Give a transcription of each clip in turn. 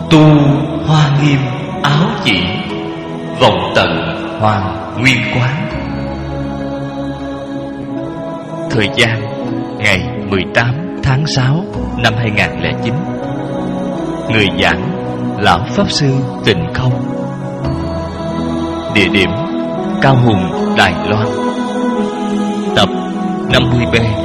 Tu Hoa Nghiêm Áo Chỉ, vọng tận Hoàng Nguyên Quán. Thời gian ngày 18 tháng 6 năm 2009. Người giảng Lão Pháp Sư Tịnh Không. Địa điểm Cao Hùng, Đài Loan. Tập 50B.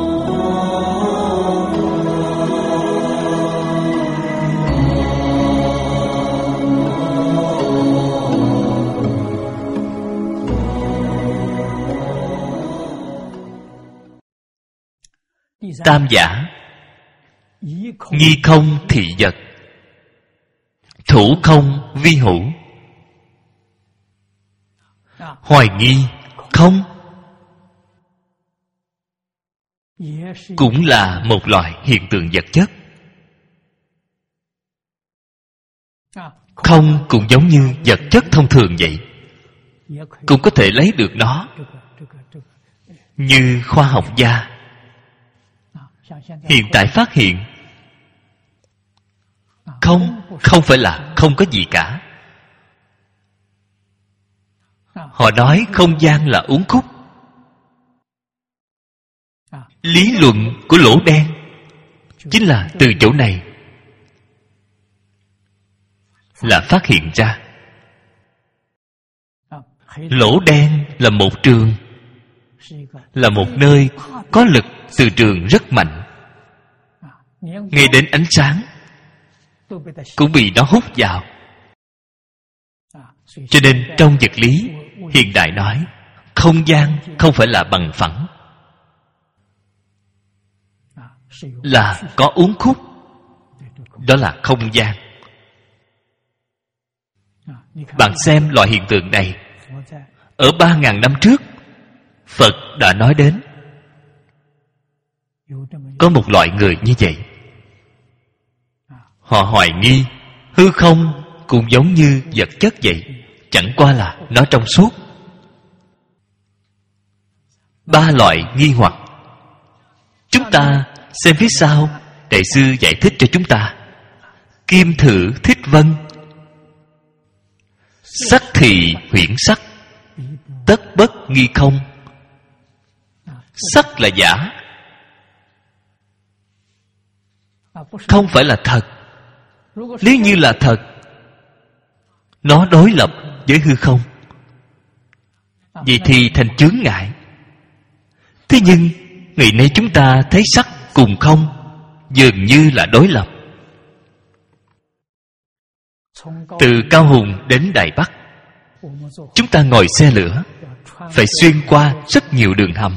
Tam giả: nghi không thị vật, thủ không vi hữu. Hoài nghi không cũng là một loại hiện tượng vật chất. Không cũng giống như vật chất thông thường vậy, cũng có thể lấy được nó. Như khoa học gia hiện tại phát hiện, không phải là không có gì cả. Họ nói không gian là uốn khúc. Lý luận của lỗ đen chính là từ chỗ này là phát hiện ra. Lỗ đen là một trường, là một nơi có lực từ trường rất mạnh. Ngay đến ánh sáng cũng bị nó hút vào. Cho nên trong vật lý hiện đại nói, không gian không phải là bằng phẳng, là có uốn khúc. Đó là không gian. Bạn xem loại hiện tượng này, ở 3.000 năm trước Phật đã nói đến. Có một loại người như vậy. Họ hoài nghi hư không cũng giống như vật chất vậy, chẳng qua là nó trong suốt. 3 loại nghi hoặc. Chúng ta xem phía sau, Đại sư giải thích cho chúng ta. Kim thử thích vân, sắc thì huyễn sắc, tất bất nghi không. Sắc là giả, không phải là thật. Nếu như là thật, nó đối lập với hư không, vậy thì thành chướng ngại. Thế nhưng ngày nay chúng ta thấy sắc cùng không dường như là đối lập. Từ Cao Hùng đến Đài Bắc, chúng ta ngồi xe lửa phải xuyên qua rất nhiều đường hầm.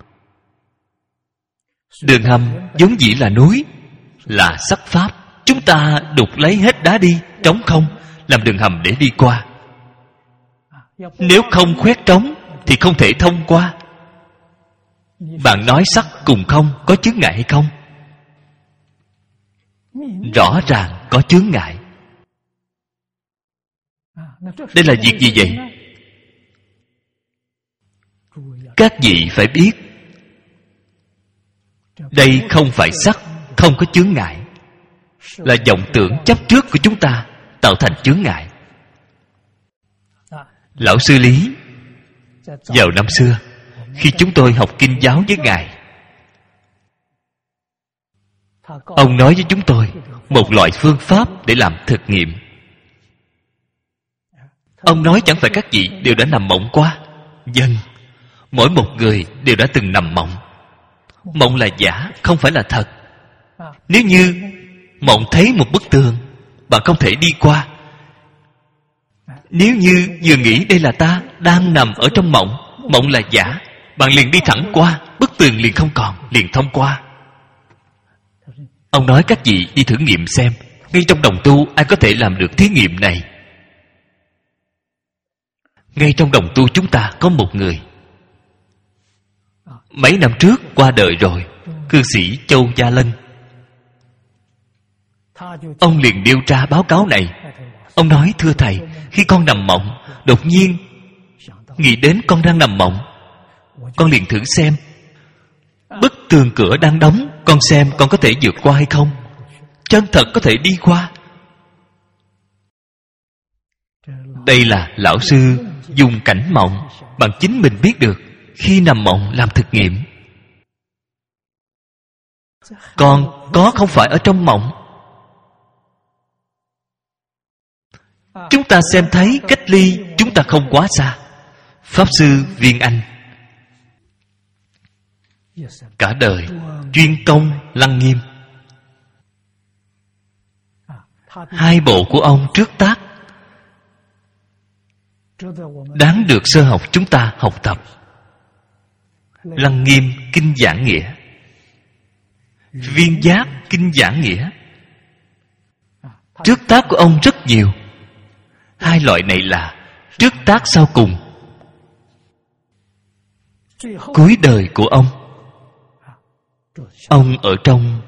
Đường hầm vốn dĩ là núi, là sắc pháp. Chúng ta đục lấy hết đá đi, trống không, làm đường hầm để đi qua. Nếu không khoét trống thì không thể thông qua. Bạn nói sắc cùng không có chướng ngại hay không? Rõ ràng có chướng ngại. Đây là việc gì vậy? Các vị phải biết, đây không phải sắc, không có chướng ngại, là vọng tưởng chấp trước của chúng ta tạo thành chướng ngại. Lão sư Lý vào năm xưa, khi chúng tôi học kinh giáo với Ngài, ông nói với chúng tôi một loại phương pháp để làm thực nghiệm. Ông nói chẳng phải các vị đều đã nằm mộng qua? Vâng, mỗi một người đều đã từng nằm mộng. Mộng là giả, không phải là thật. Nếu như mộng thấy một bức tường, bạn không thể đi qua. Nếu như vừa nghĩ đây là ta đang nằm ở trong mộng, mộng là giả, bạn liền đi thẳng qua, bức tường liền không còn, liền thông qua. Ông nói các vị đi thử nghiệm xem, ngay trong đồng tu ai có thể làm được thí nghiệm này. Ngay trong đồng tu chúng ta có một người, mấy năm trước qua đời rồi, cư sĩ Châu Gia Lân. Ông liền điều tra báo cáo này. Ông nói, thưa thầy, khi con nằm mộng, đột nhiên nghĩ đến con đang nằm mộng. Con liền thử xem bức tường cửa đang đóng, con xem con có thể vượt qua hay không. Chân thật có thể đi qua. Đây là lão sư dùng cảnh mộng bằng chính mình biết được, khi nằm mộng làm thực nghiệm. Còn có không phải ở trong mộng. Chúng ta xem thấy cách ly chúng ta không quá xa. Pháp sư Viên Anh cả đời chuyên công Lăng Nghiêm. Hai bộ của ông trước tác đáng được sơ học chúng ta học tập. Lăng Nghiêm Kinh Giảng Nghĩa, Viên Giác Kinh Giảng Nghĩa. Trước tác của ông rất nhiều. Hai loại này là trước tác sau cùng. Cuối đời của ông ở trong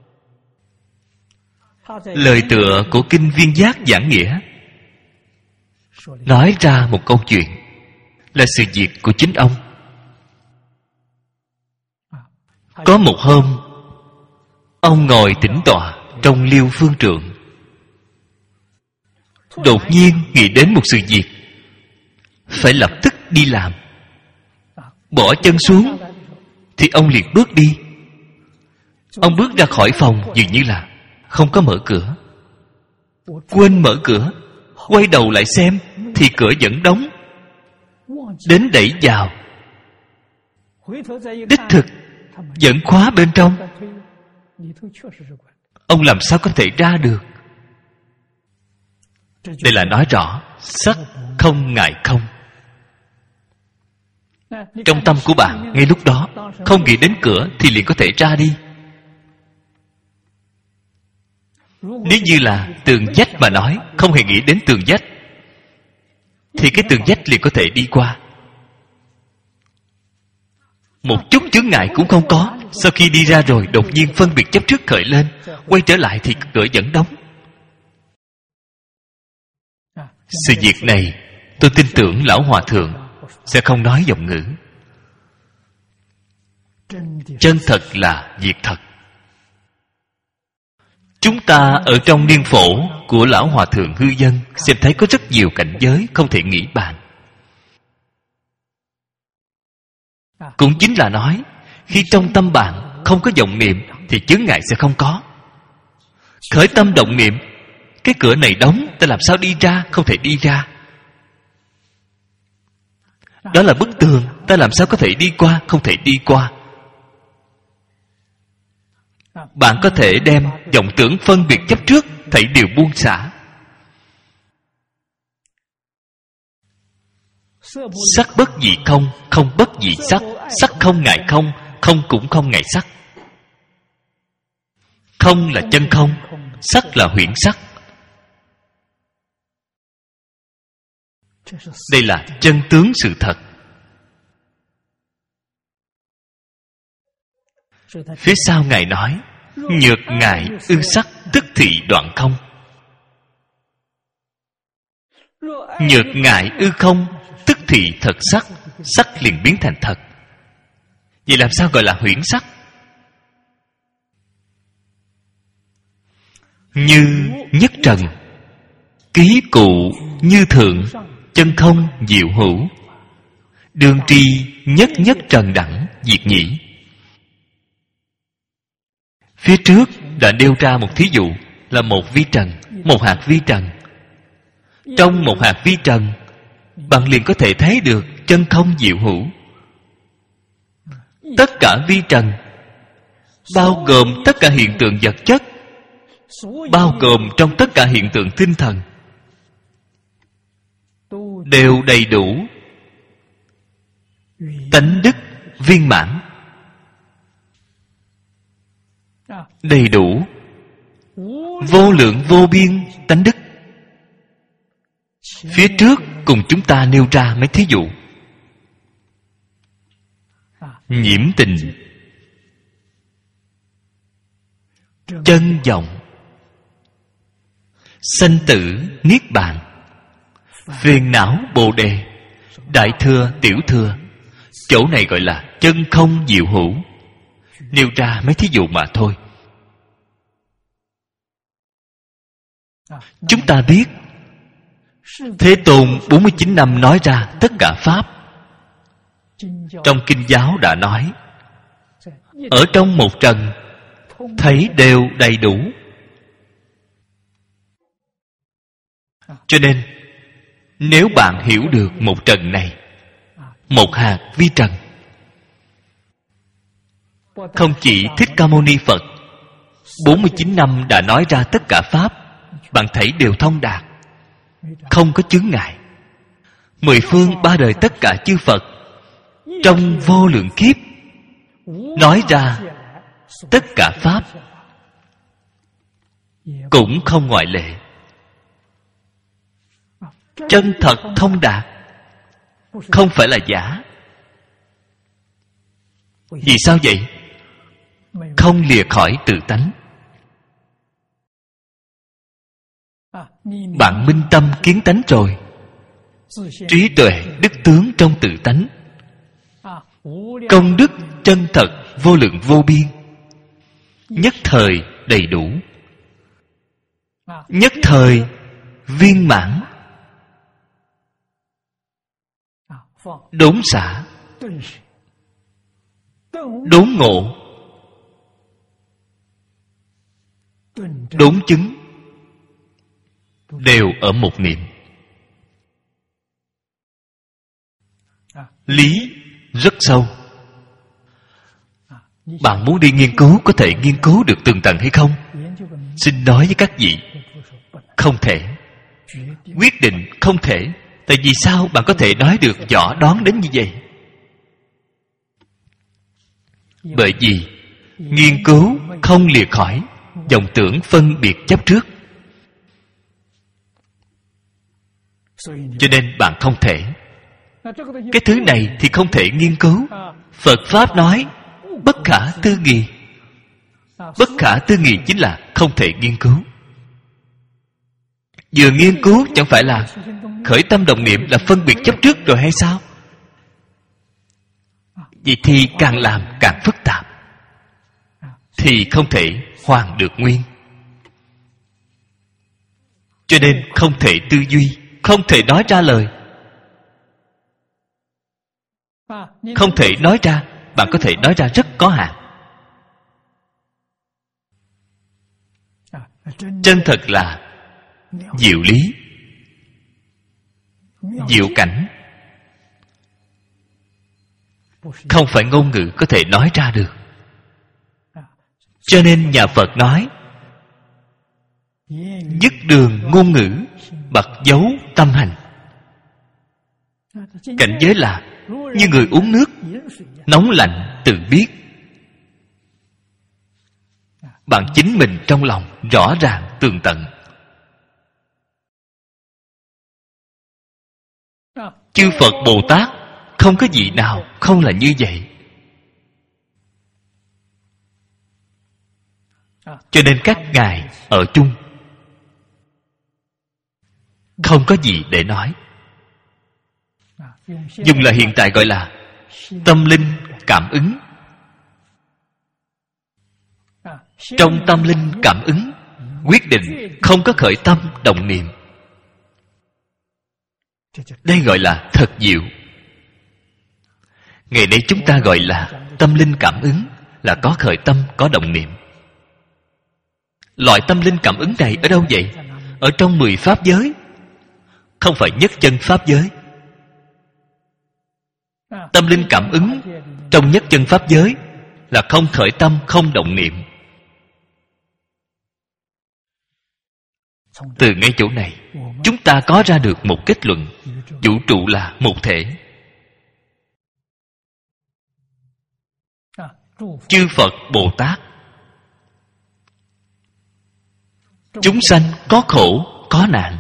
lời tựa của Kinh Viên Giác Giảng Nghĩa nói ra một câu chuyện, là sự việc của chính ông. Có một hôm, ông ngồi tĩnh tọa trong Liêu Phương Trượng, đột nhiên nghĩ đến một sự việc, phải lập tức đi làm. Bỏ chân xuống thì ông liền bước đi. Ông bước ra khỏi phòng dường như là không có mở cửa. Quên mở cửa, quay đầu lại xem thì cửa vẫn đóng. Đến đẩy vào, đích thực vẫn khóa bên trong. Ông làm sao có thể ra được? Đây là nói rõ sắc không ngại không. Trong tâm của bạn ngay lúc đó không nghĩ đến cửa thì liền có thể ra đi. Nếu như là tường vách mà nói, không hề nghĩ đến tường vách, thì cái tường vách liền có thể đi qua. Một chút chướng ngại cũng không có. Sau khi đi ra rồi, đột nhiên phân biệt chấp trước khởi lên, quay trở lại thì cửa vẫn đóng. Sự việc này tôi tin tưởng Lão Hòa Thượng sẽ không nói giọng ngữ. Chân thật là việc thật. Chúng ta ở trong niên phổ của Lão Hòa Thượng Hư Dân xem thấy có rất nhiều cảnh giới không thể nghĩ bàn. Cũng chính là nói, khi trong tâm bạn không có vọng niệm thì chướng ngại sẽ không có. Khởi tâm động niệm, cái cửa này đóng, ta làm sao đi ra? Không thể đi ra. Đó là bức tường, ta làm sao có thể đi qua? Không thể đi qua. Bạn có thể đem vọng tưởng phân biệt chấp trước thảy đều buông xả. Sắc bất dị không, không bất dị sắc. Sắc không ngại không, không cũng không ngại sắc. Không là chân không, sắc là huyễn sắc. Đây là chân tướng sự thật. Phía sau Ngài nói, nhược ngại ư sắc tức thị đoạn không. Nhược ngại ư không tức thị thật sắc. Sắc liền biến thành thật. Vậy làm sao gọi là huyễn sắc? Như nhất trần, ký cụ như thượng, chân không diệu hữu, đương tri nhất nhất trần đẳng diệt nhĩ. Phía trước đã nêu ra một thí dụ là một vi trần, một hạt vi trần. Trong một hạt vi trần, bạn liền có thể thấy được chân không diệu hữu. Tất cả vi trần bao gồm tất cả hiện tượng vật chất, bao gồm trong tất cả hiện tượng tinh thần, đều đầy đủ tánh đức viên mãn. Đầy đủ vô lượng vô biên tánh đức. Phía trước cùng chúng ta nêu ra mấy thí dụ. Nhiễm tình, chân vọng, sanh tử niết bàn, phiền não bồ đề, đại thừa tiểu thừa. Chỗ này gọi là chân không diệu hữu. Nêu ra mấy thí dụ mà thôi. Chúng ta biết Thế Tôn 49 năm nói ra tất cả Pháp. Trong Kinh giáo đã nói, ở trong một trần thấy đều đầy đủ. Cho nên nếu bạn hiểu được một trần này, một hạt vi trần, không chỉ Thích Ca Mâu Ni Phật 49 năm đã nói ra tất cả Pháp, bạn thấy đều thông đạt, không có chướng ngại. Mười phương ba đời tất cả chư Phật trong vô lượng kiếp nói ra tất cả Pháp, cũng không ngoại lệ. Chân thật thông đạt, không phải là giả. Vì sao vậy? Không lìa khỏi tự tánh. Bạn minh tâm kiến tánh rồi, trí tuệ đức tướng trong tự tánh, công đức chân thật vô lượng vô biên, nhất thời đầy đủ, nhất thời viên mãn, đốn xả, đốn ngộ, đốn chứng, đều ở một niệm. Lý rất sâu. Bạn muốn đi nghiên cứu, có thể nghiên cứu được tường tận hay không? Xin nói với các vị, không thể. Quyết định không thể. Tại vì sao bạn có thể nói được rõ đoán đến như vậy? Bởi vì nghiên cứu không lìa khỏi vọng tưởng phân biệt chấp trước. Cho nên bạn không thể. Cái thứ này thì không thể nghiên cứu. Phật Pháp nói bất khả tư nghị. Bất khả tư nghị chính là không thể nghiên cứu. Vừa nghiên cứu chẳng phải là khởi tâm động niệm là phân biệt chấp trước rồi hay sao? Vậy thì càng làm càng phức tạp, thì không thể hoàn được nguyên. Cho nên không thể tư duy, không thể nói ra lời. Không thể nói ra, bạn có thể nói ra rất có hạn. Chân thật là diệu lý, diệu cảnh, không phải ngôn ngữ có thể nói ra được. Cho nên nhà Phật nói dứt đường ngôn ngữ, bật dấu tâm hành. Cảnh giới là như người uống nước, nóng lạnh tự biết. Bạn chính mình trong lòng rõ ràng tường tận. Chư Phật Bồ Tát không có vị nào không là như vậy. Cho nên các ngài ở chung, không có gì để nói. Dùng là hiện tại gọi là tâm linh cảm ứng. Trong tâm linh cảm ứng, quyết định không có khởi tâm động niệm. Đây gọi là thật diệu. Ngày nay chúng ta gọi là tâm linh cảm ứng, là có khởi tâm, có động niệm. Loại tâm linh cảm ứng này ở đâu vậy? Ở trong 10 pháp giới, không phải nhất chân pháp giới. Tâm linh cảm ứng trong nhất chân pháp giới là không khởi tâm, không động niệm. Từ ngay chỗ này, chúng ta có ra được một kết luận: vũ trụ là một thể. Chư Phật Bồ Tát, chúng sanh có khổ, có nạn.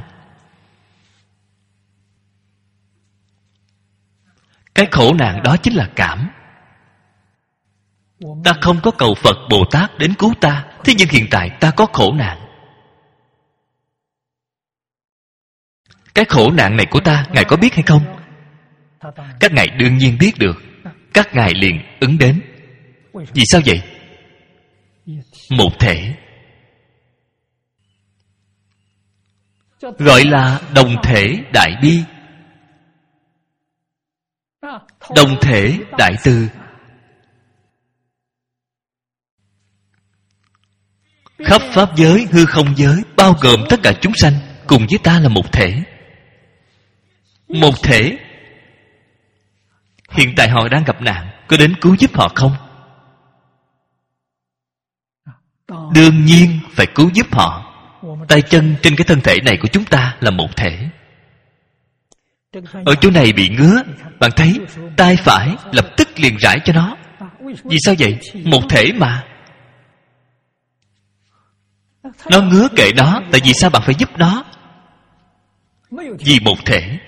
Cái khổ nạn đó chính là cảm. Ta không có cầu Phật Bồ Tát đến cứu ta, thế nhưng hiện tại ta có khổ nạn. Cái khổ nạn này của ta, ngài có biết hay không? Các ngài đương nhiên biết được. Các ngài liền ứng đến. Vì sao vậy? Một thể. gọi là đồng thể đại bi, đồng thể đại từ. Khắp pháp giới, hư không giới, bao gồm tất cả chúng sanh cùng với ta là một thể. Một thể. Hiện tại họ đang gặp nạn, có đến cứu giúp họ không? Đương nhiên phải cứu giúp họ. Tay chân trên cái thân thể này của chúng ta là một thể. Ở chỗ này bị ngứa, bạn thấy tay phải lập tức liền rải cho nó. Vì sao vậy? Một thể mà. Nó ngứa kệ nó. Tại vì sao bạn phải giúp nó? Vì một thể.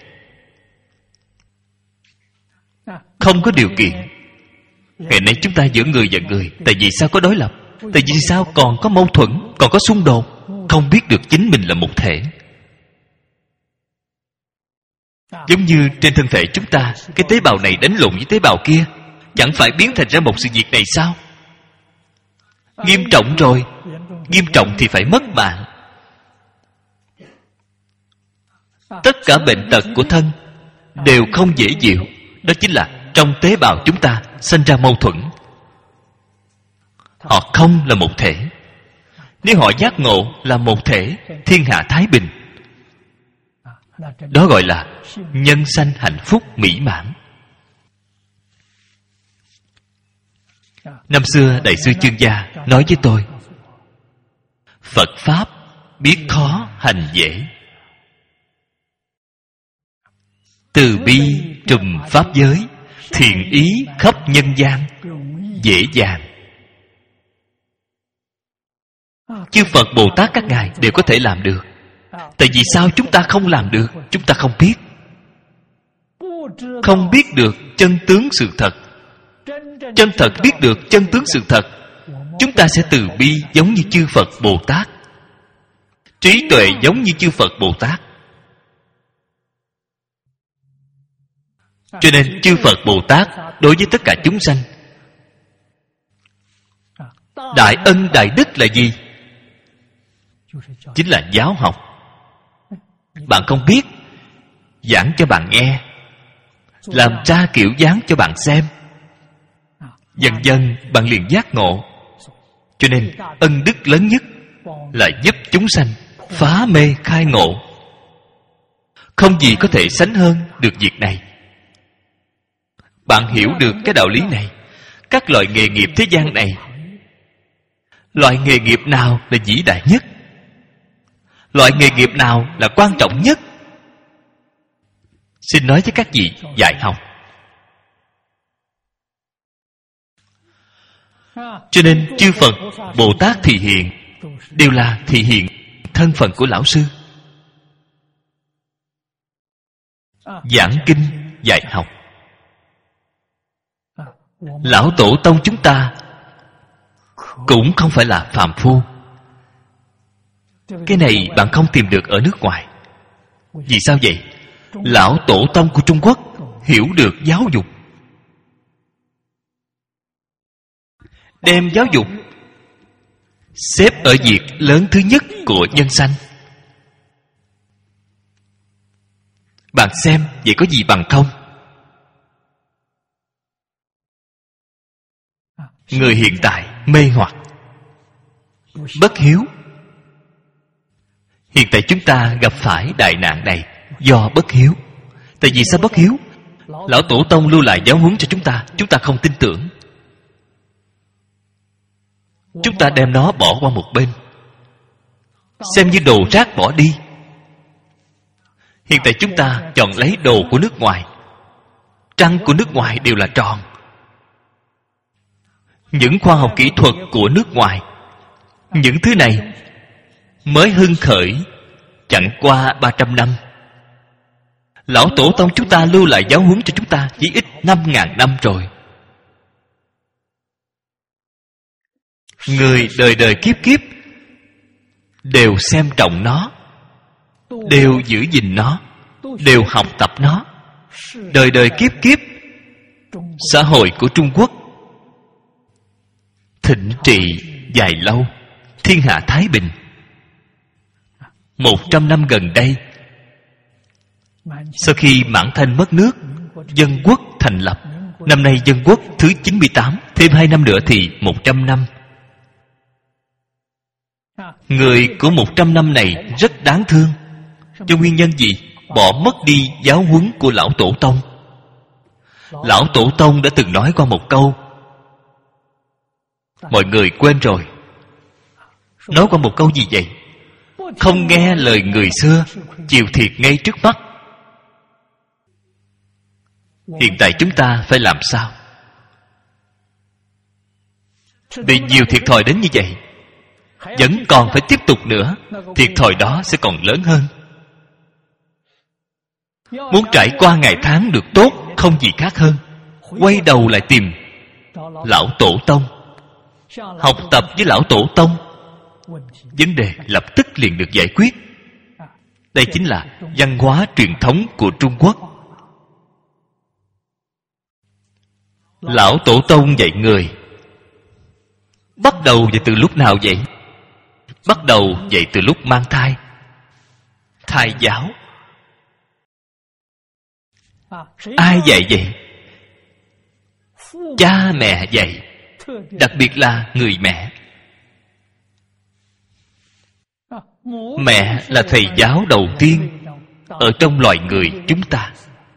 Không có điều kiện. Ngày nay chúng ta giữa người và người, tại vì sao có đối lập? Tại vì sao còn có mâu thuẫn, còn có xung đột? Không biết được chính mình là một thể. Giống như trên thân thể chúng ta, cái tế bào này đánh lộn với tế bào kia, chẳng phải biến thành ra một sự việc này sao? Nghiêm trọng rồi. Nghiêm trọng thì phải mất mạng. Tất cả bệnh tật của thân đều không dễ chịu. Đó chính là trong tế bào chúng ta sinh ra mâu thuẫn. Họ không là một thể. Nếu họ giác ngộ là một thể, thiên hạ thái bình. Đó gọi là nhân sanh hạnh phúc mỹ mãn. Năm xưa Đại sư Chương Gia nói với tôi, Phật Pháp biết khó hành dễ, từ bi trùm Pháp giới, thiện ý khắp nhân gian, dễ dàng. Chư Phật Bồ Tát các ngài đều có thể làm được. Tại vì sao chúng ta không làm được? Chúng ta không biết. Không biết được chân tướng sự thật. Chân thật biết được chân tướng sự thật, chúng ta sẽ từ bi giống như chư Phật Bồ Tát, trí tuệ giống như chư Phật Bồ Tát. Cho nên chư Phật Bồ Tát đối với tất cả chúng sanh, đại ân đại đức là gì? Chính là giáo học. Bạn không biết, giảng cho bạn nghe, làm ra kiểu dáng cho bạn xem, dần dần bạn liền giác ngộ. Cho nên ân đức lớn nhất là giúp chúng sanh phá mê khai ngộ. Không gì có thể sánh hơn được việc này. Bạn hiểu được cái đạo lý này, các loại nghề nghiệp thế gian này, loại nghề nghiệp nào là vĩ đại nhất? Loại nghề nghiệp nào là quan trọng nhất? Xin nói với các vị dạy học. Cho nên chư Phật Bồ Tát thị hiện đều là thị hiện thân phận của lão sư, giảng kinh dạy học. Lão tổ tông chúng ta cũng không phải là phàm phu. Cái này bạn không tìm được ở nước ngoài. Vì sao vậy? Lão tổ tông của Trung Quốc hiểu được giáo dục, đem giáo dục xếp ở việc lớn thứ nhất của nhân sanh. Bạn xem vậy có gì bằng không? Người hiện tại mê hoặc, bất hiếu. Hiện tại chúng ta gặp phải đại nạn này do bất hiếu. Tại vì sao bất hiếu? Lão tổ tông lưu lại giáo huấn cho chúng ta không tin tưởng. Chúng ta đem nó bỏ qua một bên, xem như đồ rác bỏ đi. Hiện tại chúng ta chọn lấy đồ của nước ngoài. Trăng của nước ngoài đều là tròn. Những khoa học kỹ thuật của nước ngoài, những thứ này mới hưng khởi chẳng qua 300 năm. Lão tổ tông chúng ta lưu lại giáo huấn cho chúng ta chỉ ít 5.000 năm rồi. Người đời đời kiếp kiếp đều xem trọng nó, đều giữ gìn nó, đều học tập nó. Đời đời kiếp kiếp, xã hội của Trung Quốc thịnh trị dài lâu, thiên hạ thái bình. 100 năm gần đây, sau khi Mãn Thanh mất nước, Dân Quốc thành lập. Năm nay Dân Quốc thứ 98, thêm 2 năm nữa thì 100 năm. Người của 100 năm này rất đáng thương. Do nguyên nhân gì? Bỏ mất đi giáo huấn của Lão Tổ Tông. Lão Tổ Tông đã từng nói qua một câu, mọi người quên rồi. Nói qua một câu gì vậy? Không nghe lời người xưa, chịu thiệt ngay trước mắt. Hiện tại chúng ta phải làm sao? Bị nhiều thiệt thòi đến như vậy, vẫn còn phải tiếp tục nữa, thiệt thòi đó sẽ còn lớn hơn. Muốn trải qua ngày tháng được tốt, không gì khác hơn quay đầu lại tìm Lão Tổ Tông, học tập với Lão Tổ Tông, vấn đề lập tức liền được giải quyết. Đây chính là văn hóa truyền thống của Trung Quốc. Lão Tổ Tông dạy người bắt đầu dạy từ lúc nào vậy? Bắt đầu dạy từ lúc mang thai. Thai giáo. Ai dạy vậy? Cha mẹ dạy. Đặc biệt là người mẹ. Mẹ là thầy giáo đầu tiên ở trong loài người chúng ta.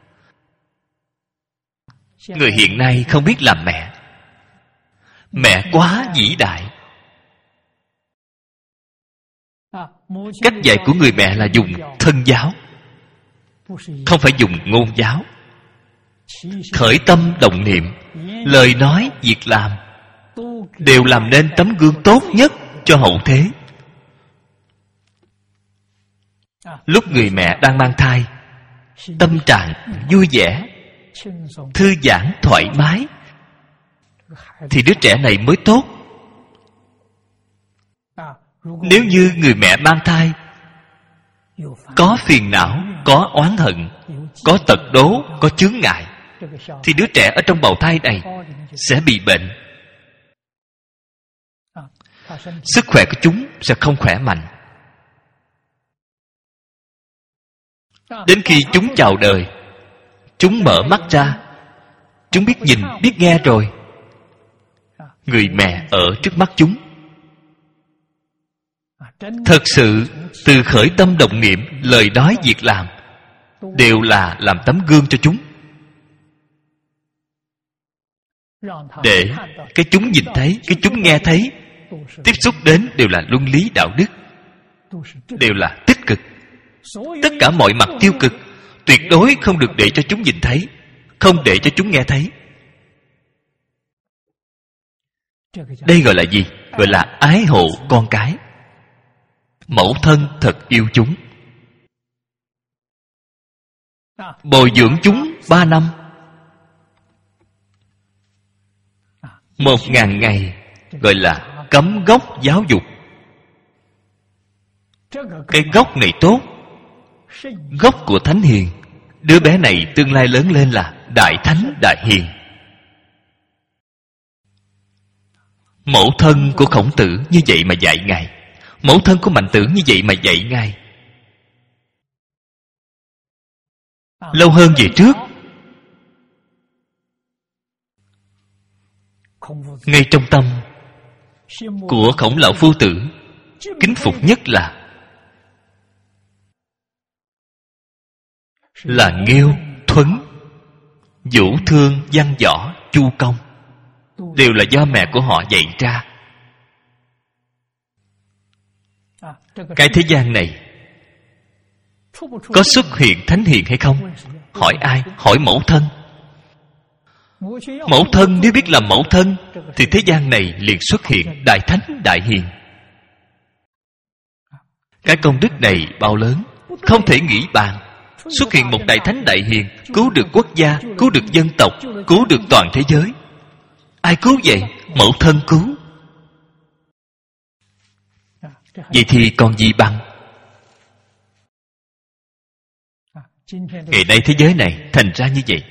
Người hiện nay không biết làm mẹ. Mẹ quá vĩ đại. Cách dạy của người mẹ là dùng thân giáo, không phải dùng ngôn giáo. Khởi tâm động niệm, lời nói, việc làm đều làm nên tấm gương tốt nhất cho hậu thế. Lúc người mẹ đang mang thai, tâm trạng vui vẻ, thư giãn, thoải mái, thì đứa trẻ này mới tốt. Nếu như người mẹ mang thai có phiền não, có oán hận, có tật đố, có chướng ngại, thì đứa trẻ ở trong bào thai này sẽ bị bệnh. Sức khỏe của chúng sẽ không khỏe mạnh. Đến khi chúng chào đời, chúng mở mắt ra, chúng biết nhìn, biết nghe rồi. Người mẹ ở trước mắt chúng. Thật sự từ khởi tâm động niệm, lời nói, việc làm đều là làm tấm gương cho chúng, để cái chúng nhìn thấy, cái chúng nghe thấy, tiếp xúc đến đều là luân lý đạo đức, đều là tích cực. Tất cả mọi mặt tiêu cực tuyệt đối không được để cho chúng nhìn thấy, không để cho chúng nghe thấy. Đây gọi là gì? Gọi là ái hộ con cái. Mẫu thân thật yêu chúng, bồi dưỡng chúng 3 năm, 1000 ngày, gọi là cắm gốc giáo dục. Cái gốc này tốt, gốc của thánh hiền. Đứa bé này tương lai lớn lên là đại thánh đại hiền. Mẫu thân của Khổng Tử như vậy mà dạy Ngài, mẫu thân của Mạnh Tử như vậy mà dạy Ngài. Lâu hơn về trước, ngay trong tâm của Khổng Lão Phu Tử, kính phục nhất là Nghiêu, Thuấn, Vũ Thương, Văn Võ, Chu Công, đều là do mẹ của họ dạy ra. Cái thế gian này có xuất hiện thánh hiền hay không? Hỏi ai? Hỏi mẫu thân. Mẫu thân nếu biết làm mẫu thân, thì thế gian này liền xuất hiện đại thánh đại hiền. Cái công đức này bao lớn, không thể nghĩ bàn. Xuất hiện một đại thánh đại hiền, cứu được quốc gia, cứu được dân tộc, cứu được toàn thế giới. Ai cứu vậy? Mẫu thân cứu. Vậy thì còn gì bằng? Ngày nay thế giới này thành ra như vậy.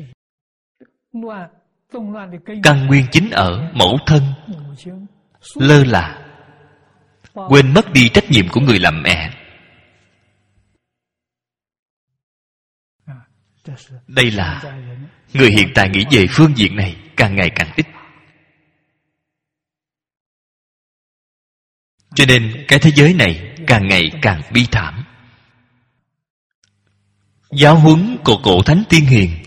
Căn nguyên chính ở mẫu thân lơ là, quên mất đi trách nhiệm của người làm mẹ. Đây là người hiện tại nghĩ về phương diện này càng ngày càng ít. Cho nên cái thế giới này càng ngày càng bi thảm. Giáo huấn của cổ thánh tiên hiền.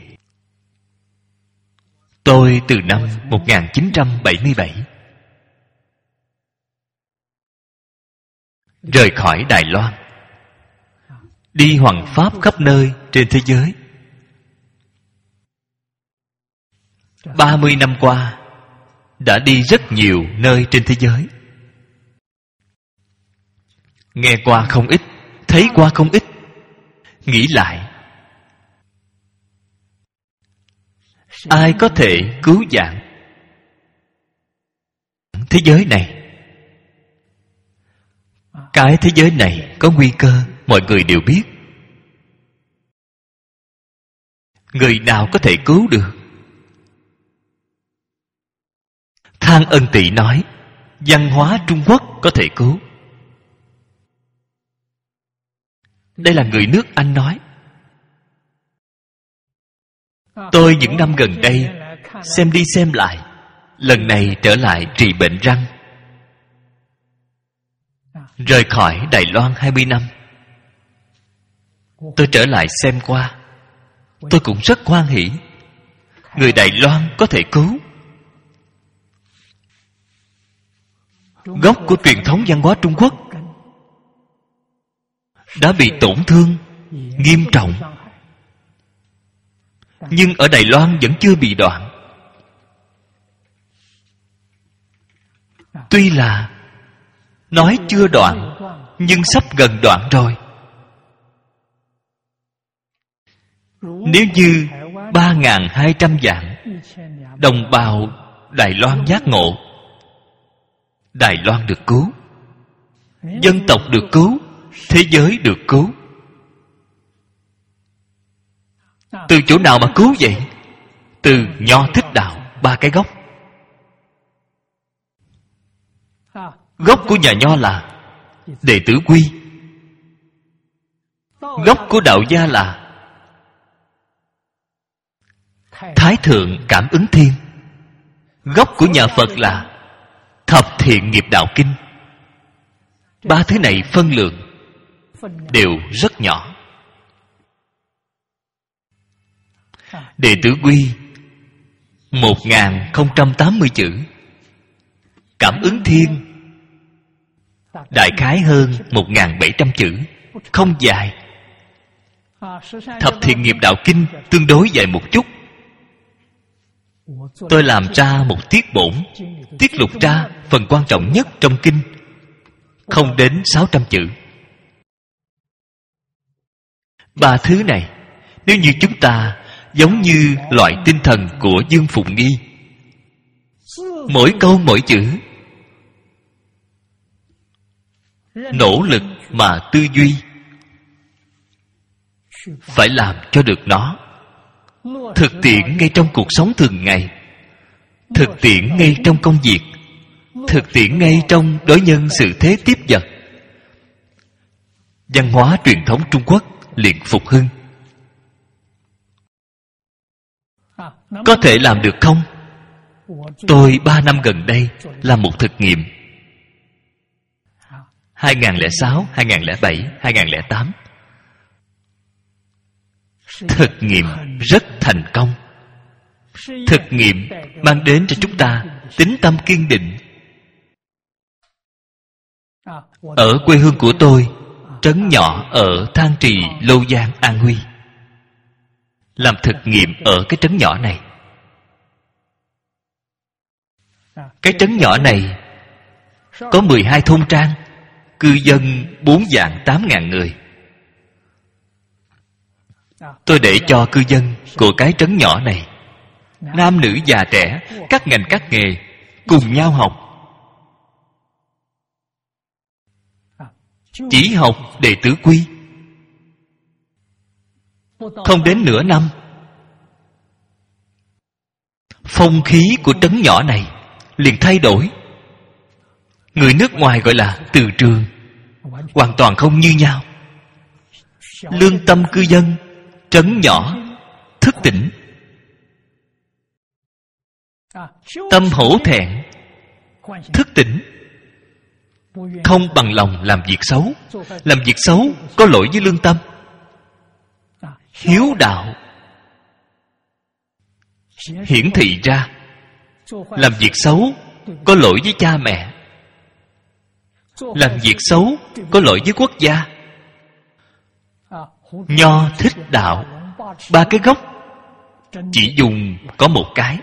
Tôi từ năm 1977 rời khỏi Đài Loan, đi hoằng pháp khắp nơi trên thế giới. 30 năm qua đã đi rất nhiều nơi trên thế giới. Nghe qua không ít, thấy qua không ít. Nghĩ lại, ai có thể cứu vãn thế giới này? Cái thế giới này có nguy cơ, mọi người đều biết. Người nào có thể cứu được? Thang Ân Tị nói, văn hóa Trung Quốc có thể cứu. Đây là người nước Anh nói. Tôi những năm gần đây xem đi xem lại, lần này trở lại trị bệnh răng. Rời khỏi Đài Loan 20 năm, tôi trở lại xem qua. Tôi cũng rất hoan hỉ. Người Đài Loan có thể cứu. Gốc của truyền thống văn hóa Trung Quốc đã bị tổn thương nghiêm trọng, nhưng ở Đài Loan vẫn chưa bị đoạn. Tuy là nói chưa đoạn, nhưng sắp gần đoạn rồi. Nếu như 3.200 vạn đồng bào Đài Loan giác ngộ, Đài Loan được cứu, dân tộc được cứu, thế giới được cứu. Từ chỗ nào mà cứu vậy? Từ Nho Thích Đạo, 3 cái gốc. Gốc của nhà Nho là Đệ Tử Quy. Gốc của đạo gia là Thái Thượng Cảm Ứng Thiên. Gốc của nhà Phật là Thập Thiện Nghiệp Đạo Kinh. 3 thứ này phân lượng đều rất nhỏ. Đệ Tử Quy 1080 chữ. Cảm Ứng Thiên đại khái hơn 1700 chữ, không dài. Thập Thiện Nghiệp Đạo Kinh tương đối dài một chút. Tôi làm ra một tiết bổn, tiết lục ra phần quan trọng nhất trong kinh, không đến 600 chữ. 3 thứ này, nếu như chúng ta giống như loại tinh thần của Dương Phụng Nghi, mỗi câu mỗi chữ nỗ lực mà tư duy, phải làm cho được nó thực tiễn ngay trong cuộc sống thường ngày, thực tiễn ngay trong công việc, thực tiễn ngay trong đối nhân xử thế tiếp vật. Văn hóa truyền thống Trung Quốc liền phục hưng. Có thể làm được không? Tôi 3 năm gần đây làm một thực nghiệm. 2006, 2007, 2008. Thực nghiệm rất thành công. Thực nghiệm mang đến cho chúng ta tín tâm kiên định. Ở quê hương của tôi, trấn nhỏ ở Thang Trì, Lô Giang, An Huy, làm thực nghiệm ở cái trấn nhỏ này. Cái trấn nhỏ này có 12 thôn trang, cư dân 4.800.000 người. Tôi để cho cư dân của cái trấn nhỏ này, nam nữ già trẻ, các ngành các nghề, cùng nhau học. Chỉ học Đệ Tử Quy. Không đến nửa năm, phong khí của trấn nhỏ này liền thay đổi. Người nước ngoài gọi là từ trường, hoàn toàn không như nhau. Lương tâm cư dân trấn nhỏ thức tỉnh. Tâm hổ thẹn, thức tỉnh. Không bằng lòng làm việc xấu. Làm việc xấu có lỗi với lương tâm. Hiếu đạo hiển thị ra làm việc xấu có lỗi với cha mẹ, làm việc xấu có lỗi với quốc gia. Nho, thích, đạo, ba cái gốc chỉ dùng có một cái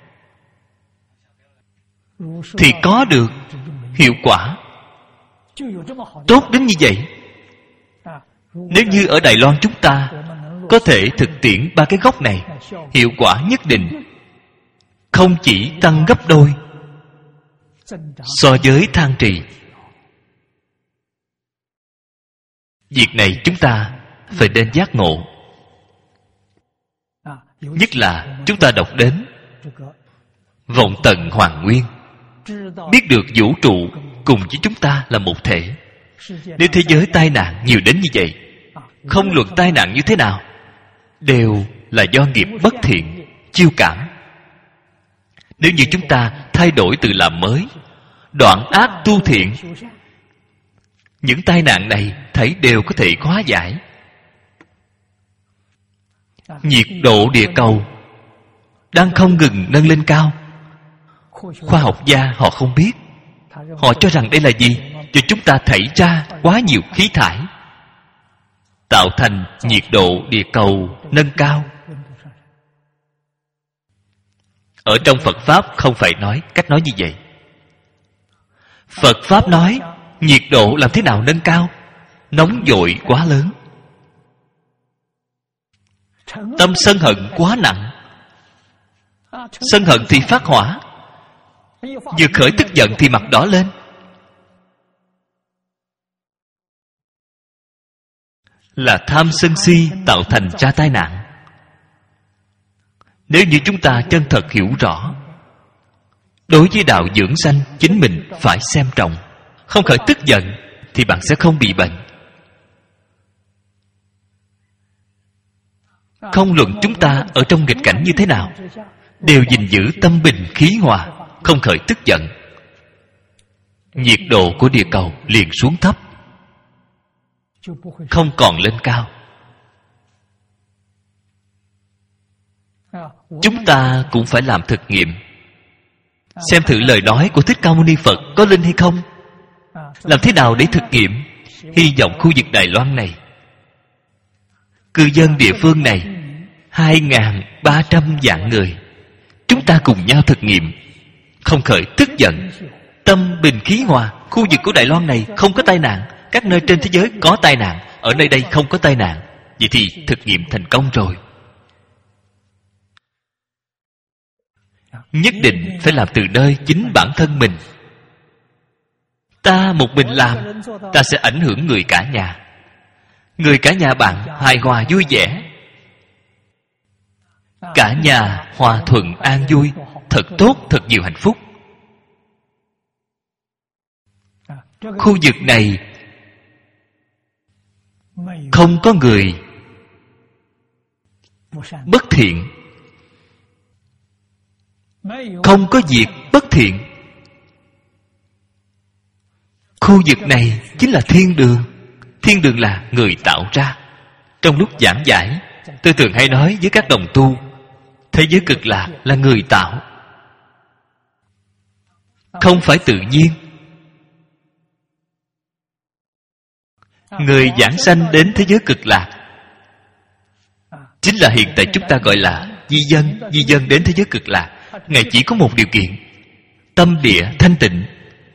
thì có được hiệu quả tốt đến như vậy. Nếu như ở Đài Loan chúng ta có thể thực tiễn ba cái gốc này, hiệu quả nhất định không chỉ tăng gấp đôi so với than trì. Việc này chúng ta phải nên giác ngộ. Nhất là chúng ta đọc đến vọng tận hoàn nguyên, biết được vũ trụ cùng với chúng ta là một thể. Nếu thế giới tai nạn nhiều đến như vậy, không luận tai nạn như thế nào, đều là do nghiệp bất thiện chiêu cảm. Nếu như chúng ta thay đổi từ làm mới, đoạn ác tu thiện, những tai nạn này thấy đều có thể hóa giải. Nhiệt độ địa cầu đang không ngừng nâng lên cao. Khoa học gia họ không biết. Họ cho rằng đây là gì? Cho chúng ta thảy ra quá nhiều khí thải, tạo thành nhiệt độ địa cầu nâng cao. Ở trong Phật Pháp không phải nói cách nói như vậy. Phật Pháp nói nhiệt độ làm thế nào nâng cao? Nóng vội quá lớn, tâm sân hận quá nặng. Sân hận thì phát hỏa, vừa khởi tức giận thì mặt đỏ lên. Là tham sân si tạo thành ra tai nạn. Nếu như chúng ta chân thật hiểu rõ, đối với đạo dưỡng sanh, chính mình phải xem trọng. Không khởi tức giận thì bạn sẽ không bị bệnh. Không luận chúng ta ở trong nghịch cảnh như thế nào, đều gìn giữ tâm bình khí hòa, không khởi tức giận. Nhiệt độ của địa cầu liền xuống thấp, không còn lên cao. Chúng ta cũng phải làm thực nghiệm, xem thử lời nói của Thích Ca Mâu Ni Phật có linh hay không. Làm thế nào để thực nghiệm? Hy vọng khu vực Đài Loan này, cư dân địa phương này 2.300 vạn người, chúng ta cùng nhau thực nghiệm, không khởi tức giận, tâm bình khí hòa. Khu vực của Đài Loan này không có tai nạn. Các nơi trên thế giới có tai nạn, ở nơi đây không có tai nạn. Vậy thì thực nghiệm thành công rồi. Nhất định phải làm từ nơi chính bản thân mình. Ta một mình làm, ta sẽ ảnh hưởng người cả nhà. Người cả nhà bạn hài hòa vui vẻ, cả nhà hòa thuận an vui, thật tốt, thật nhiều hạnh phúc. Khu vực này không có người bất thiện, không có việc bất thiện. Khu vực này chính là thiên đường. Thiên đường là người tạo ra. Trong lúc giảng giải, tôi thường hay nói với các đồng tu, thế giới cực lạc là người tạo, không phải tự nhiên. Người giảng sanh đến thế giới cực lạc chính là hiện tại chúng ta gọi là di dân. Di dân đến thế giới cực lạc, Ngài chỉ có một điều kiện: tâm địa thanh tịnh.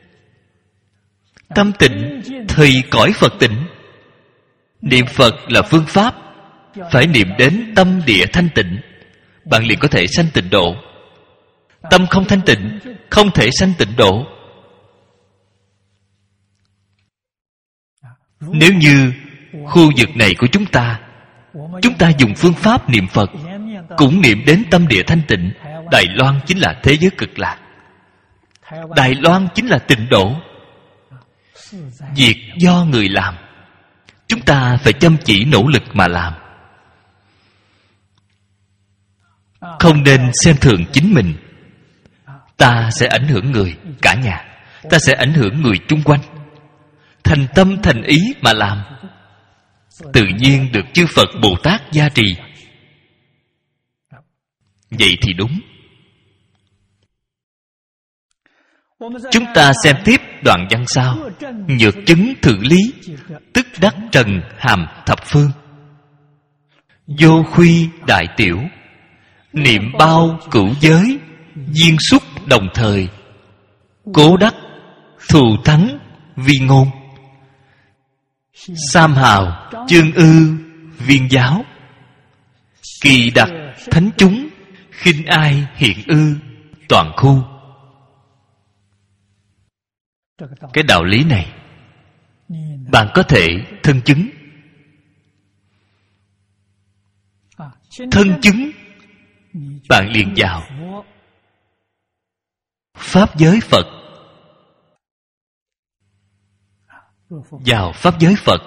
Tâm tịnh thì cõi Phật tịnh. Niệm Phật là phương pháp, phải niệm đến tâm địa thanh tịnh, bạn liền có thể sanh tịnh độ. Tâm không thanh tịnh, không thể sanh tịnh độ. Nếu như khu vực này của chúng ta dùng phương pháp niệm Phật, cũng niệm đến tâm địa thanh tịnh, Đài Loan chính là thế giới cực lạc. Đài Loan chính là tịnh độ. Việc do người làm, chúng ta phải chăm chỉ nỗ lực mà làm. Không nên xem thường chính mình. Ta sẽ ảnh hưởng người, cả nhà. Ta sẽ ảnh hưởng người chung quanh. Thành tâm thành ý mà làm, tự nhiên được chư Phật Bồ Tát gia trì. Vậy thì đúng. Chúng ta xem tiếp đoạn văn sau. Nhược chứng thượng lý, tức đắc trần hàm thập phương. Vô khuy đại tiểu, niệm bao cửu giới, duyên xúc đồng thời. Cố đắc thù thắng vi ngôn. Sam hào chương ư viên giáo. Kỳ đặc thánh chúng, khinh ai hiện ư toàn khu. Cái đạo lý này bạn có thể thân chứng. Thân chứng, bạn liền vào pháp giới Phật. Vào pháp giới Phật.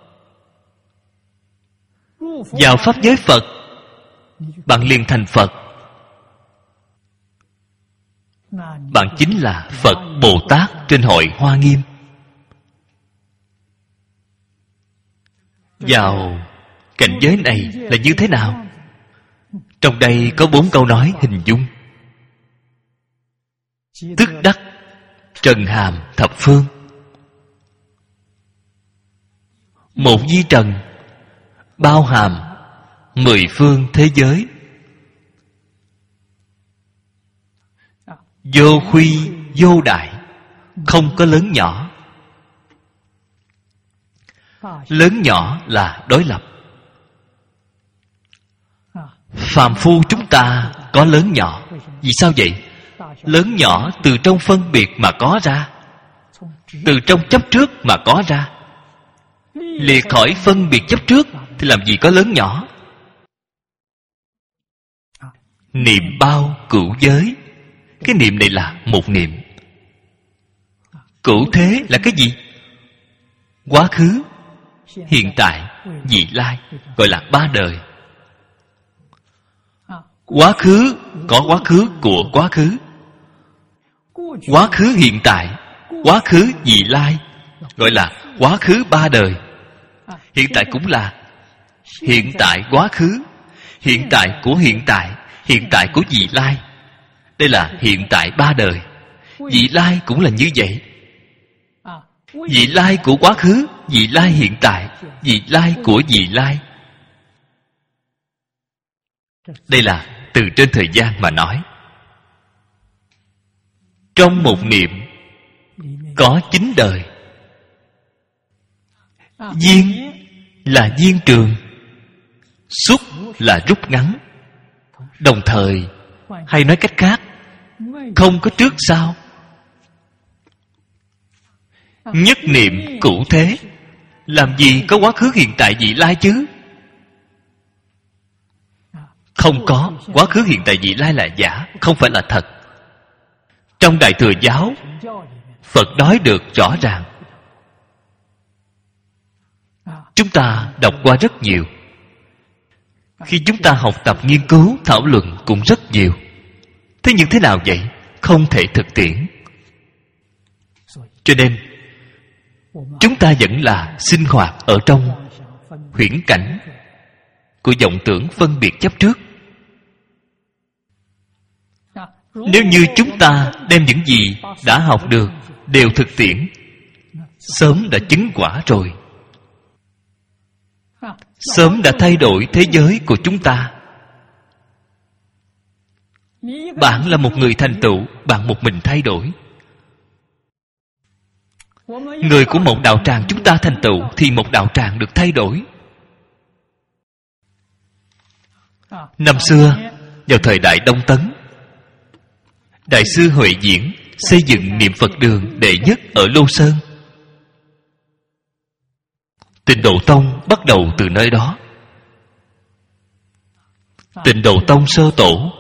Vào pháp giới Phật, bạn liền thành Phật. Bạn chính là Phật Bồ Tát trên hội Hoa Nghiêm. Vào cảnh giới này là như thế nào? Trong đây có 4 câu nói hình dung. Tức đắc trần hàm thập phương. Một di trần bao hàm 10 phương thế giới. Vô khuy vô đại, không có lớn nhỏ. Lớn nhỏ là đối lập. Phàm phu chúng ta có lớn nhỏ. Vì sao vậy? Lớn nhỏ từ trong phân biệt mà có ra, từ trong chấp trước mà có ra. Liệt khỏi phân biệt chấp trước thì làm gì có lớn nhỏ. Niệm bao cửu giới. Cái niệm này là một niệm. Cửu thế là cái gì? Quá khứ, hiện tại, vị lai, gọi là 3 đời. Quá khứ có quá khứ của quá khứ, quá khứ hiện tại, quá khứ vị lai, gọi là quá khứ 3 đời. Hiện tại cũng là hiện tại quá khứ, hiện tại của hiện tại của vị lai. Đây là hiện tại 3 đời. Vị lai cũng là như vậy. Vị lai của quá khứ, vị lai hiện tại, vị lai của vị lai. Đây là từ trên thời gian mà nói. Trong một niệm có 9 đời. Duyên là duyên trường, xúc là rút ngắn. Đồng thời, hay nói cách khác, không có trước sau. Nhất niệm cửu thế. Làm gì có quá khứ hiện tại vị lai chứ? Không có. Quá khứ hiện tại vị lai là giả, không phải là thật. Trong Đại Thừa Giáo, Phật nói được rõ ràng. Chúng ta đọc qua rất nhiều. Khi chúng ta học tập nghiên cứu, thảo luận cũng rất nhiều. Thế nhưng thế nào vậy? Không thể thực tiễn. Cho nên chúng ta vẫn là sinh hoạt ở trong huyễn cảnh của vọng tưởng phân biệt chấp trước. Nếu như chúng ta đem những gì đã học được đều thực tiễn, sớm đã chứng quả rồi. Sớm đã thay đổi thế giới của chúng ta. Bạn là một người thành tựu, bạn một mình thay đổi. Người của một đạo tràng chúng ta thành tựu thì một đạo tràng được thay đổi. Năm xưa, vào thời đại Đông Tấn, Đại sư Huệ Diễn xây dựng niệm Phật đường đệ nhất ở Lô Sơn. Tịnh Độ Tông bắt đầu từ nơi đó. Tịnh Độ Tông sơ tổ,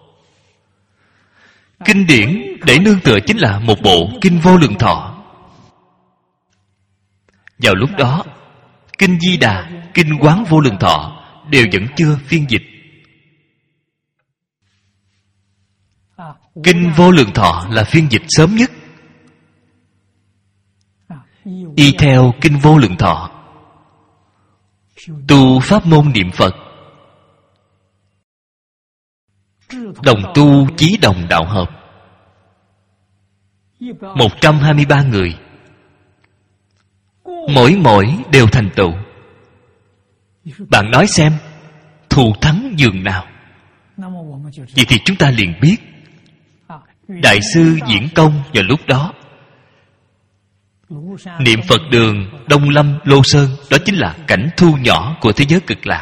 kinh điển để nương tựa chính là một bộ Kinh Vô Lượng Thọ. Vào lúc đó, Kinh Di Đà, Kinh Quán Vô Lượng Thọ đều vẫn chưa phiên dịch. Kinh Vô Lượng Thọ là phiên dịch sớm nhất. Y theo Kinh Vô Lượng Thọ tu pháp môn niệm Phật, đồng tu chí đồng đạo hợp, 123 người, mỗi đều thành tựu. Bạn nói xem, thù thắng dường nào? Vậy thì chúng ta liền biết Đại sư Diễn Công vào lúc đó niệm Phật đường Đông Lâm Lô Sơn, đó chính là cảnh thu nhỏ của thế giới Cực Lạc.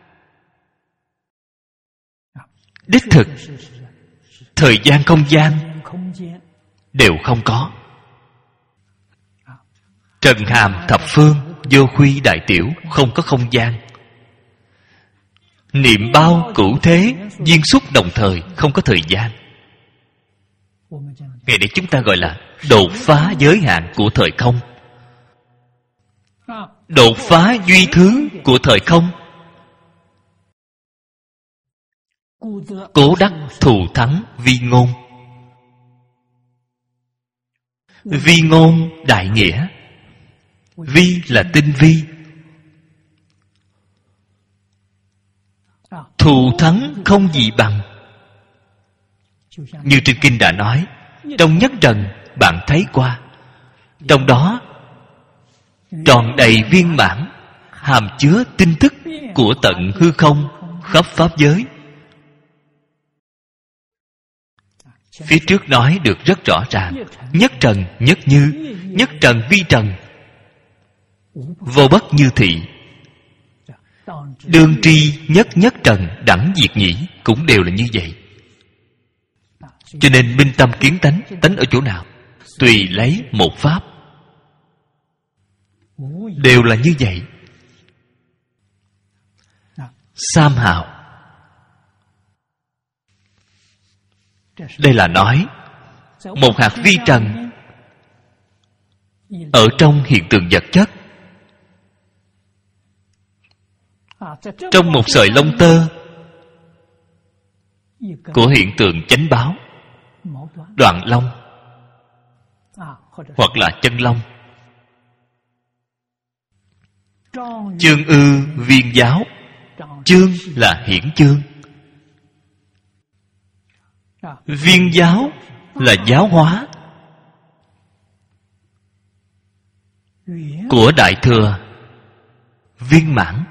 Đích thực thời gian không gian đều không có. Trần hàm thập phương, vô khuy đại tiểu, không có không gian. Niệm bao cửu thế, viên xuất đồng thời, không có thời gian. Ngày nay chúng ta gọi là đột phá giới hạn của thời không, đột phá duy thứ của thời không. Cố đắc thù thắng vi ngôn. Vi ngôn đại nghĩa. Vi là tinh vi. Thù thắng không gì bằng. Như trên kinh đã nói, trong nhất trần bạn thấy qua, trong đó tròn đầy viên mãn, hàm chứa tin tức của tận hư không khắp pháp giới. Phía trước nói được rất rõ ràng: nhất trần nhất như, nhất trần vi trần, vô bất như thị. Đương tri nhất nhất trần đẳng diệt nhĩ, cũng đều là như vậy. Cho nên minh tâm kiến tánh, tánh ở chỗ nào? Tùy lấy một pháp, đều là như vậy. Sam hào, đây là nói một hạt vi trần ở trong hiện tượng vật chất, trong một sợi lông tơ của hiện tượng chánh báo, đoạn long hoặc là chân long. Chương ư viên giáo. Chương là hiển chương, viên giáo là giáo hóa của Đại Thừa viên mãn.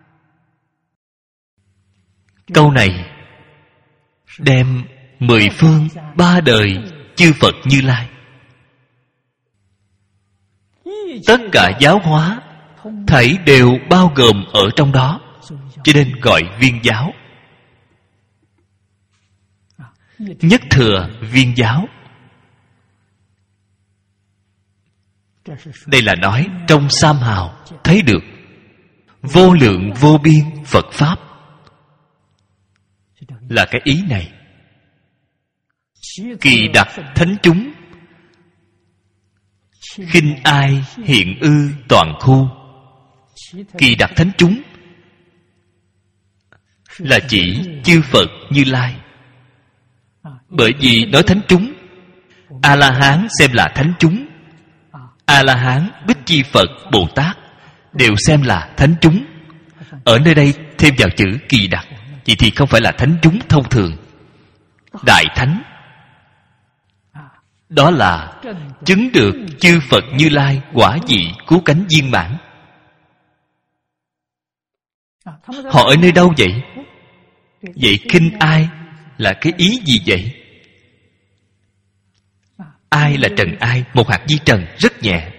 Câu này đem 10 phương 3 đời chư Phật Như Lai tất cả giáo hóa thảy đều bao gồm ở trong đó, cho nên gọi viên giáo. Nhất thừa viên giáo, đây là nói trong Sam hào thấy được vô lượng vô biên Phật Pháp, là cái ý này. Kỳ đặc thánh chúng, khinh ai hiện ư toàn khu. Kỳ đặc thánh chúng là chỉ chư Phật Như Lai. Bởi vì nói thánh chúng, A-la-hán xem là thánh chúng, A-la-hán, Bích Chi Phật, Bồ Tát đều xem là thánh chúng. Ở nơi đây thêm vào chữ kỳ đặc, vậy thì không phải là thánh chúng thông thường. Đại thánh, đó là chứng được chư Phật Như Lai quả vị cứu cánh viên mãn. Họ ở nơi đâu vậy? Vậy khinh ai là cái ý gì vậy? Ai là trần ai? Một hạt vi trần rất nhẹ.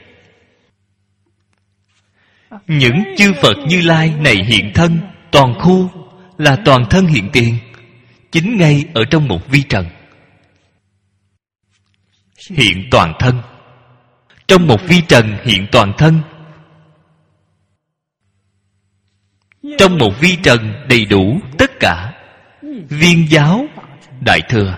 Những chư Phật Như Lai này hiện thân toàn khu, là toàn thân hiện tiền, chính ngay ở trong một vi trần. Hiện toàn thân, trong một vi trần hiện toàn thân. Trong một vi trần đầy đủ tất cả viên giáo Đại Thừa.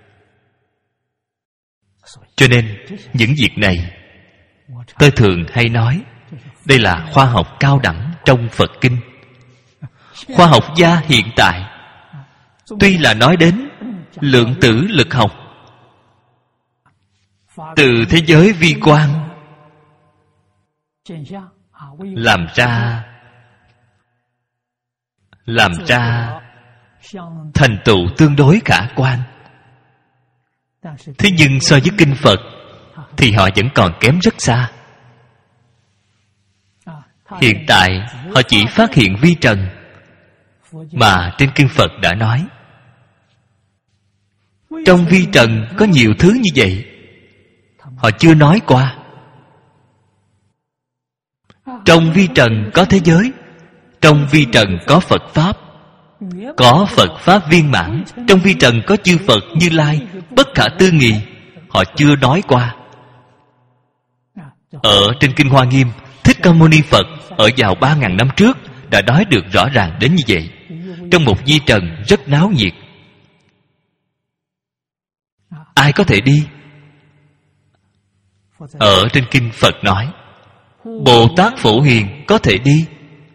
Cho nên những việc này tôi thường hay nói, đây là khoa học cao đẳng trong Phật Kinh. Khoa học gia hiện tại tuy là nói đến lượng tử lực học, từ thế giới vi quan làm ra thành tựu tương đối khả quan. Thế nhưng so với kinh Phật thì họ vẫn còn kém rất xa. Hiện tại họ chỉ phát hiện vi trần mà trên kinh Phật đã nói. Trong vi trần có nhiều thứ như vậy, họ chưa nói qua. Trong vi trần có thế giới, trong vi trần có Phật Pháp, có Phật Pháp viên mãn, trong vi trần có chư Phật Như Lai bất khả tư nghị, họ chưa nói qua. Ở trên kinh Hoa Nghiêm, Thích Ca Mâu Ni Phật ở vào 3.000 năm trước đã nói được rõ ràng đến như vậy. Trong một vi trần rất náo nhiệt, ai có thể đi? Ở trên kinh Phật nói Bồ Tát Phổ Hiền có thể đi.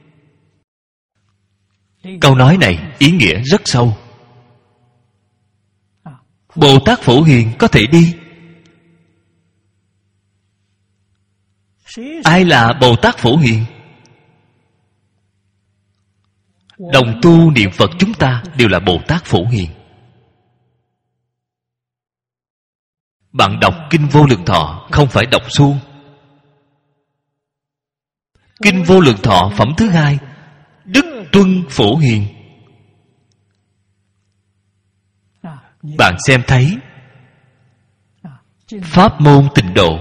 Câu nói này ý nghĩa rất sâu. Bồ Tát Phổ Hiền có thể đi. Ai là Bồ Tát Phổ Hiền? Đồng tu niệm Phật chúng ta đều là Bồ Tát Phổ Hiền. Bạn đọc kinh Vô Lượng Thọ không phải đọc suông. Kinh Vô Lượng Thọ phẩm thứ 2, Đức Tuân Phổ Hiền. Bạn xem thấy pháp môn tịnh độ,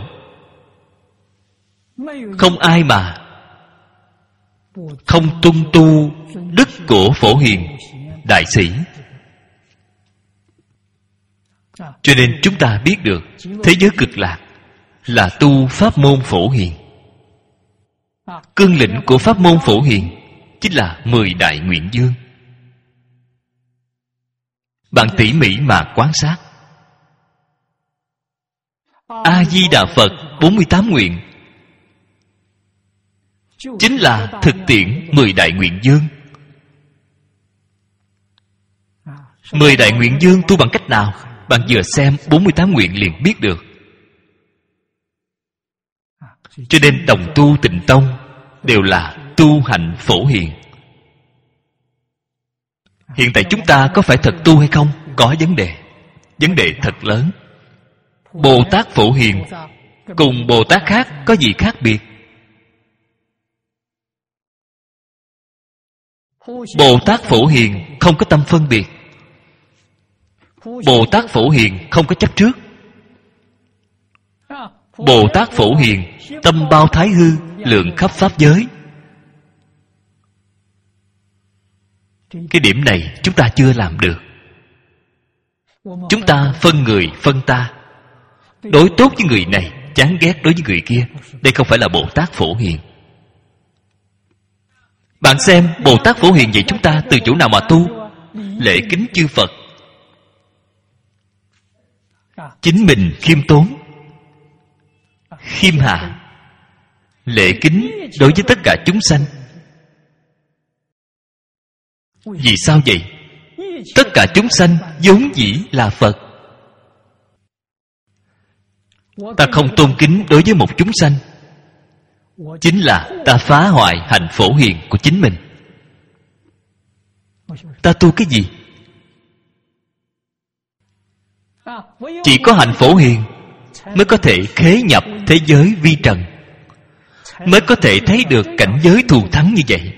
không ai mà không tuân tu đức của Phổ Hiền đại sĩ. Cho nên chúng ta biết được thế giới cực lạc là tu pháp môn Phổ Hiền. Cương lĩnh của pháp môn Phổ Hiền chính là 10 đại nguyện dương. Bạn tỉ mỉ mà quan sát. A-di-đà Phật 48 nguyện chính là thực tiễn 10 đại nguyện dương. 10 đại nguyện dương tu bằng cách nào? Bạn vừa xem 48 nguyện liền biết được. Cho nên đồng tu Tịnh Tông đều là tu hành Phổ Hiền. Hiện tại chúng ta có phải thật tu hay không? Có vấn đề. Vấn đề thật lớn. Bồ Tát Phổ Hiền cùng Bồ Tát khác có gì khác biệt? Bồ Tát Phổ Hiền không có tâm phân biệt. Bồ Tát Phổ Hiền không có chấp trước. Bồ Tát Phổ Hiền tâm bao thái hư, lượng khắp pháp giới. Cái điểm này chúng ta chưa làm được. Chúng ta phân người phân ta, đối tốt với người này, chán ghét đối với người kia. Đây không phải là Bồ Tát Phổ Hiền. Bạn xem Bồ Tát Phổ Hiền vậy chúng ta từ chỗ nào mà tu? Lễ kính chư Phật, chính mình khiêm tốn, khiêm hạ, lễ kính đối với tất cả chúng sanh. Vì sao vậy? Tất cả chúng sanh vốn dĩ là Phật. Ta không tôn kính đối với một chúng sanh, chính là ta phá hoại hành Phổ Hiền của chính mình. Ta tu cái gì? Chỉ có hành Phổ Hiền mới có thể khế nhập thế giới vi trần, mới có thể thấy được cảnh giới thù thắng như vậy.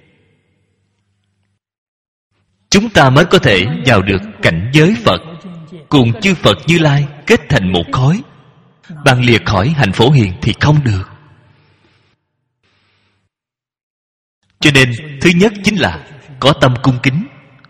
Chúng ta mới có thể vào được cảnh giới Phật, cùng chư Phật Như Lai kết thành một khối. Bạn lìa khỏi hành Phổ Hiền thì không được. Cho nên thứ nhất chính là có tâm cung kính.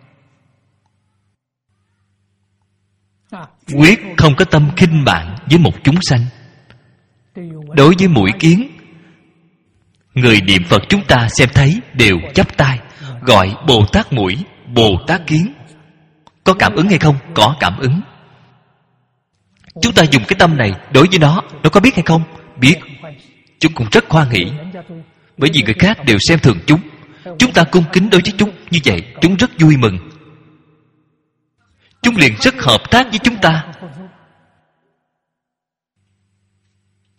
Quyết không có tâm khinh bạn với một chúng sanh. Đối với mũi kiến, người niệm Phật chúng ta xem thấy đều chắp tay gọi Bồ Tát mũi, Bồ Tát kiến. Có cảm ứng hay không? Có cảm ứng. Chúng ta dùng cái tâm này đối với nó có biết hay không? Biết. Chúng cũng rất hoan hỷ. Bởi vì người khác đều xem thường chúng, chúng ta cung kính đối với chúng như vậy, chúng rất vui mừng. Chúng liền rất hợp tác với chúng ta.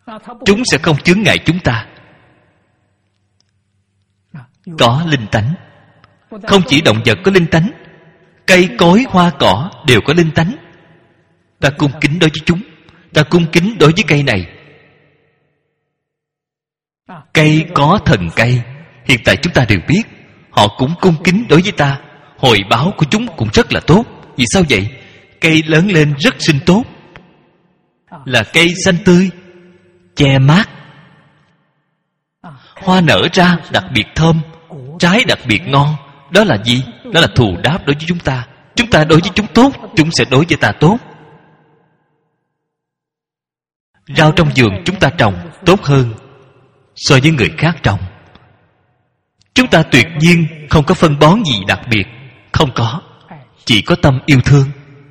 Chúng sẽ không chướng ngại chúng ta. Có linh tánh. Không chỉ động vật có linh tánh, cây cối hoa cỏ đều có linh tánh. Ta cung kính đối với chúng. Ta cung kính đối với cây này. Cây có thần cây. Hiện tại chúng ta đều biết, họ cũng cung kính đối với ta. Hồi báo của chúng cũng rất là tốt. Vì sao vậy? Cây lớn lên rất xinh tốt, là cây xanh tươi, che mát. Hoa nở ra đặc biệt thơm, trái đặc biệt ngon. Đó là gì? Đó là thù đáp đối với chúng ta. Chúng ta đối với chúng tốt, chúng sẽ đối với ta tốt. Rau trong vườn chúng ta trồng tốt hơn so với người khác trồng. Chúng ta tuyệt nhiên không có phân bón gì đặc biệt. Không có. Chỉ có tâm yêu thương.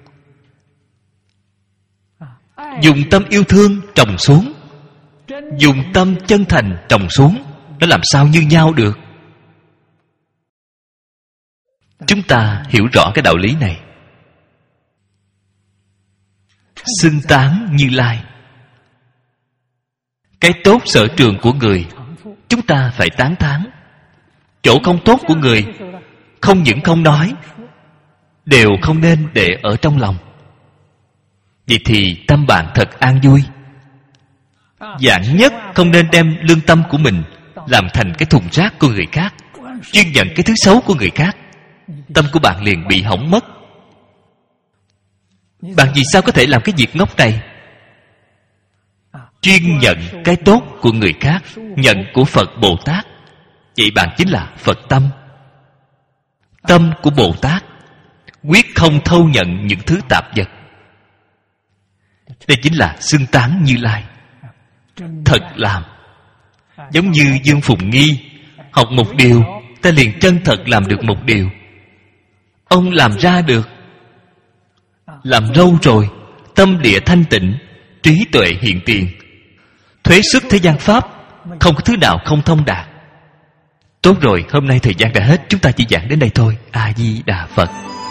Dùng tâm yêu thương trồng xuống, dùng tâm chân thành trồng xuống. Nó làm sao như nhau được? Chúng ta hiểu rõ cái đạo lý này. Xưng tán Như Lai. Cái tốt sở trường của người chúng ta phải tán thán. Chỗ không tốt của người không những không nói, đều không nên để ở trong lòng. Vậy thì tâm bạn thật an vui. Vạn nhất không nên đem lương tâm của mình làm thành cái thùng rác của người khác, chuyên nhận cái thứ xấu của người khác. Tâm của bạn liền bị hỏng mất. Bạn vì sao có thể làm cái việc ngốc này? Chuyên nhận cái tốt của người khác, nhận của Phật Bồ Tát. Vậy bạn chính là Phật tâm. Tâm của Bồ Tát quyết không thâu nhận những thứ tạp vật. Đây chính là xưng tán Như Lai. Thật làm. Giống như Dương Phùng Nghi học một điều, ta liền chân thật làm được một điều. Ông làm ra được. Làm lâu rồi, tâm địa thanh tịnh, trí tuệ hiện tiền. Thuế xuất thế gian pháp, không có thứ nào không thông đạt. Tốt rồi, hôm nay thời gian đã hết, chúng ta chỉ giảng đến đây thôi. A Di Đà Phật.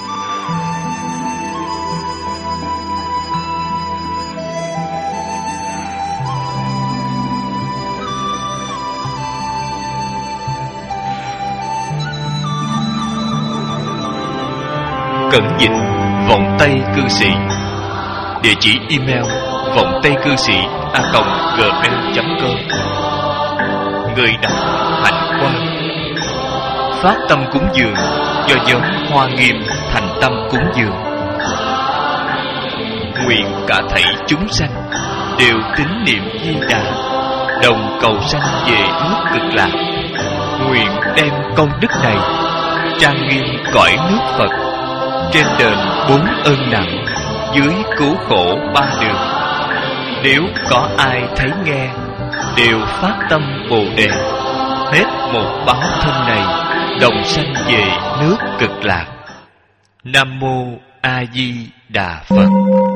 Cẩn dịch Vọng Tây Cư Sĩ. Địa chỉ email vongtaycư sĩ@gmail.com. Người đọc Hạnh Quang. Phát tâm cúng dường do nhóm Hoa Nghiêm thành tâm cúng dường. Nguyện cả thảy chúng sanh đều tín niệm Di Đà, đồng cầu sanh về nước Cực Lạc. Nguyện đem công đức này trang nghiêm cõi nước Phật, trên đền 4 ơn nặng, dưới cứu khổ 3 đường. Nếu có ai thấy nghe, đều phát tâm Bồ Đề, hết một báo thân này, đồng sanh về nước Cực Lạc. Nam Mô A Di Đà Phật.